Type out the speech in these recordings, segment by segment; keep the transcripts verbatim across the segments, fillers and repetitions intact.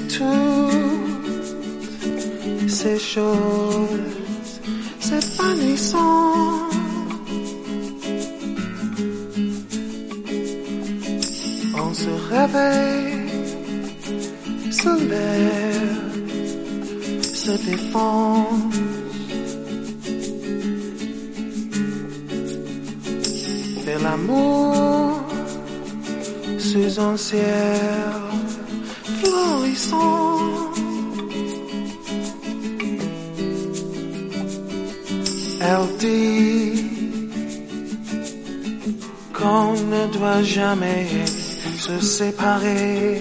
toutes ces choses s'épanouissant. On se réveille, se lève, se défend. Fait l'amour sous un ciel florissant. Elle dit qu'on ne doit jamais se séparer,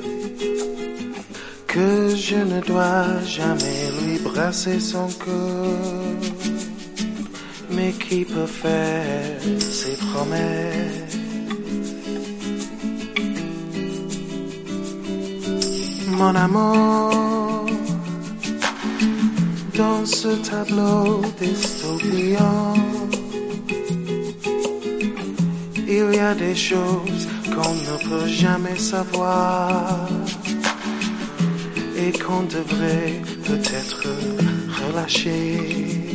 que je ne dois jamais lui brasser son cœur, mais qui peut faire ses promesses? Mon amour, dans ce tableau dystopiant, il y a des choses qu'on ne peut jamais savoir et qu'on devrait peut-être relâcher.